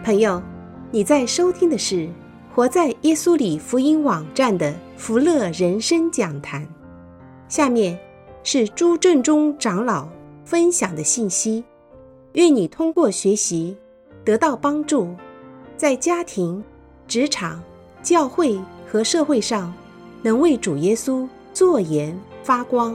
朋友，你在收听的是活在耶稣里福音网站的福乐人生讲坛。下面是朱正忠长老分享的信息，愿你通过学习得到帮助，在家庭、职场、教会和社会上能为主耶稣作盐发光。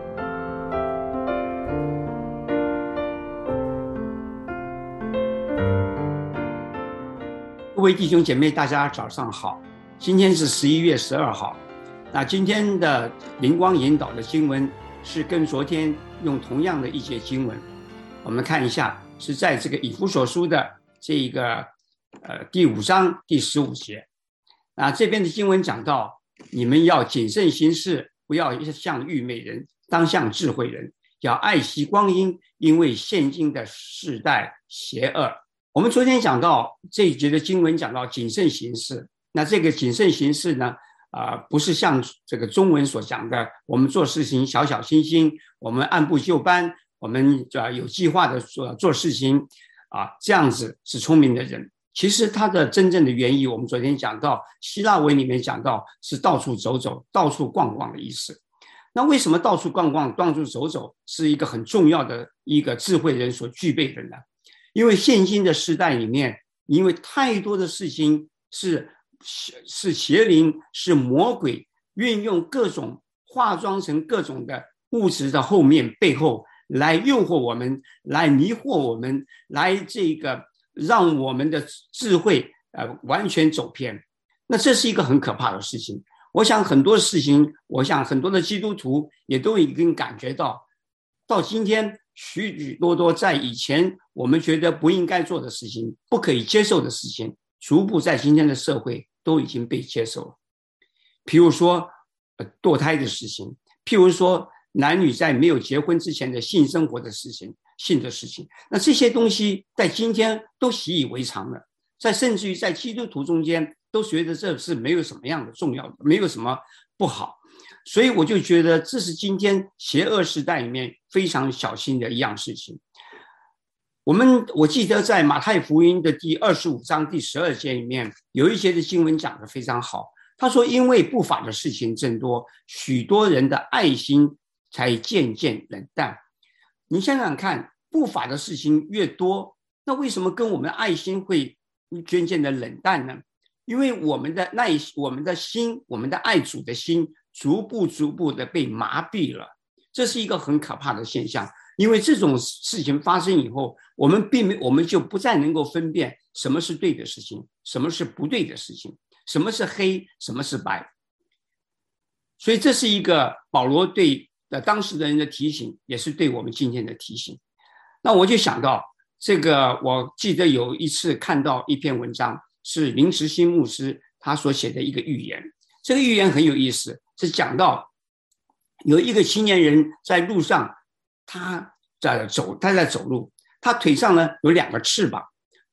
各位弟兄姐妹，大家早上好。今天是11月12号。那今天的灵光引导的经文是跟昨天用同样的一节经文，我们看一下，是在这个以弗所书的这一个第5章第15节。那这边的经文讲到，你们要谨慎行事，不要像愚昧人，当像智慧人，要爱惜光阴，因为现今的世代邪恶。我们昨天讲到这一节的经文讲到谨慎行事，那这个谨慎行事呢，不是像这个中文所讲的，我们做事情小小心心，我们按部就班，我们有计划的做事情这样子是聪明的人。其实它的真正的原意，我们昨天讲到希腊文里面讲到是到处走走，到处逛逛的意思。那为什么到处逛逛，到处走走是一个很重要的一个智慧人所具备的呢？因为现今的时代里面，因为太多的事情是邪灵，是魔鬼运用各种化妆成各种的物质的后面背后来诱惑我们，来迷惑我们，来这个让我们的智慧完全走偏。那这是一个很可怕的事情。我想很多事情，我想很多的基督徒也都已经感觉到今天许许多多在以前我们觉得不应该做的事情，不可以接受的事情，逐步在今天的社会都已经被接受了。譬如说堕胎的事情，譬如说男女在没有结婚之前的性生活的事情，性的事情，那这些东西在今天都习以为常了，甚至于在基督徒中间都觉得这是没有什么样的重要的，没有什么不好。所以我就觉得这是今天邪恶时代里面非常小心的一样事情。我记得在马太福音的第25章第12节里面有一节的经文讲得非常好，他说因为不法的事情增多，许多人的爱心才渐渐冷淡。你想想看，不法的事情越多，那为什么跟我们的爱心会渐渐的冷淡呢？因为我们的心，我们的爱主的心逐步的被麻痹了。这是一个很可怕的现象。因为这种事情发生以后，我们就不再能够分辨什么是对的事情，什么是不对的事情，什么是黑，什么是白。所以这是一个保罗对当时的人的提醒，也是对我们今天的提醒。那我就想到这个，我记得有一次看到一篇文章，是林慈欣牧师他所写的一个寓言。这个寓言很有意思，是讲到有一个青年人在路上，他在走路，他腿上呢有2个翅膀，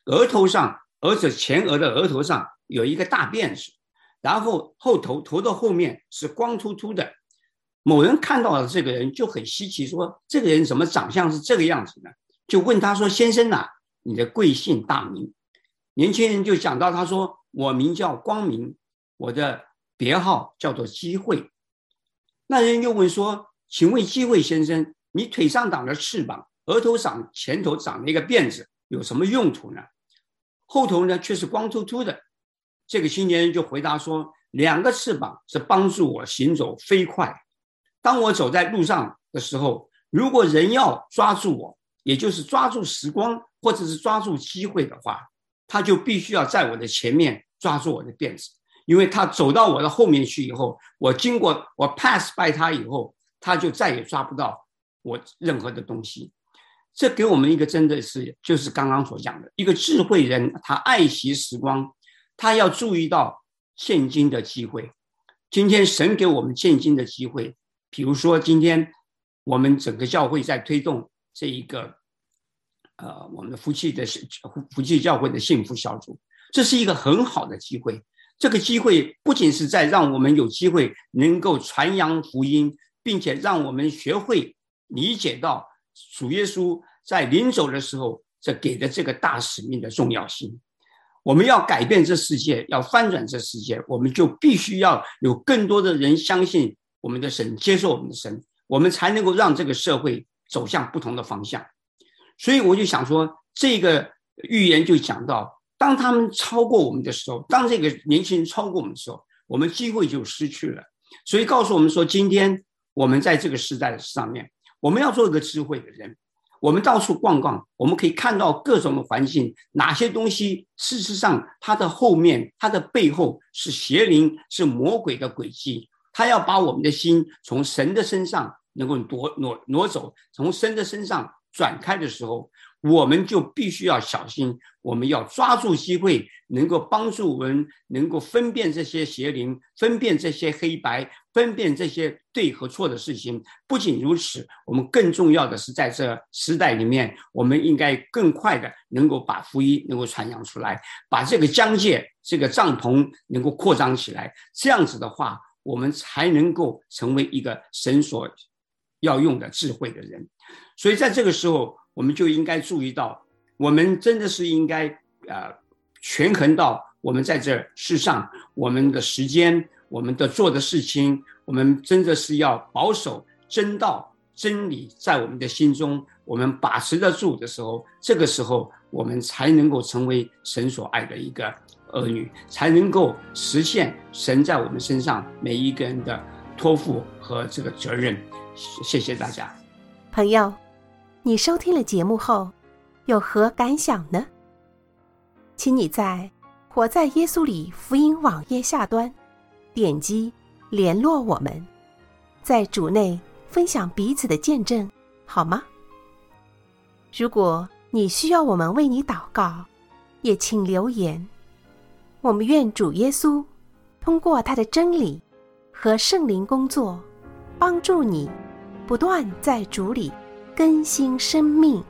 前额的额头上有一个大辫子，然后头的后面是光秃秃的。某人看到了这个人就很稀奇，说这个人怎么长相是这个样子呢？就问他说，先生啊，你的贵姓大名？年轻人就讲到，他说我名叫光明，我的别号叫做机会。那人又问说，请问机会先生，你腿上长了翅膀，额头上前头长了一个辫子，有什么用途呢？后头呢却是光秃秃的。这个青年人就回答说，2个翅膀是帮助我行走飞快，当我走在路上的时候，如果人要抓住我，也就是抓住时光或者是抓住机会的话，他就必须要在我的前面抓住我的辫子，因为他走到我的后面去以后，我 pass by 他以后，他就再也抓不到我任何的东西。这给我们一个真的是就是刚刚所讲的一个智慧人，他爱惜时光，他要注意到现今的机会。今天神给我们现今的机会，比如说今天我们整个教会在推动这一个我们的福气教会的幸福小组，这是一个很好的机会。这个机会不仅是在让我们有机会能够传扬福音，并且让我们学会理解到主耶稣在临走的时候这给的这个大使命的重要性。 我们要改变这世界，要翻转这世界，我们就必须要有更多的人相信我们的神，接受我们的神，我们才能够让这个社会走向不同的方向。所以我就想说，这个预言就讲到，当他们超过我们的时候，当这个年轻人超过我们的时候，我们机会就失去了。所以告诉我们说，今天我们在这个时代上面，我们要做一个智慧的人。我们到处逛逛，我们可以看到各种的环境，哪些东西事实上它的后面，它的背后是邪灵，是魔鬼的诡计。他要把我们的心从神的身上能够挪走，从神的身上转开的时候，我们就必须要小心，我们要抓住机会，能够帮助我们能够分辨这些邪灵，分辨这些黑白，分辨这些对和错的事情。不仅如此，我们更重要的是在这时代里面，我们应该更快的能够把福音能够传扬出来，把这个疆界，这个帐篷能够扩张起来。这样子的话，我们才能够成为一个神所要用的智慧的人。所以在这个时候，我们就应该注意到，我们真的是应该权衡到我们在这世上，我们的时间，我们的做的事情，我们真的是要保守真道真理在我们的心中，我们把持得住的时候，这个时候我们才能够成为神所爱的一个儿女，才能够实现神在我们身上每一个人的托付和这个责任。谢谢大家。 朋友，你收听了节目后有何感想呢？请你在活在耶稣里福音网页下端点击联络我们，在主内分享彼此的见证，好吗？如果你需要我们为你祷告，也请留言。我们愿主耶稣通过他的真理和圣灵工作，帮助你不断在主里更新生命。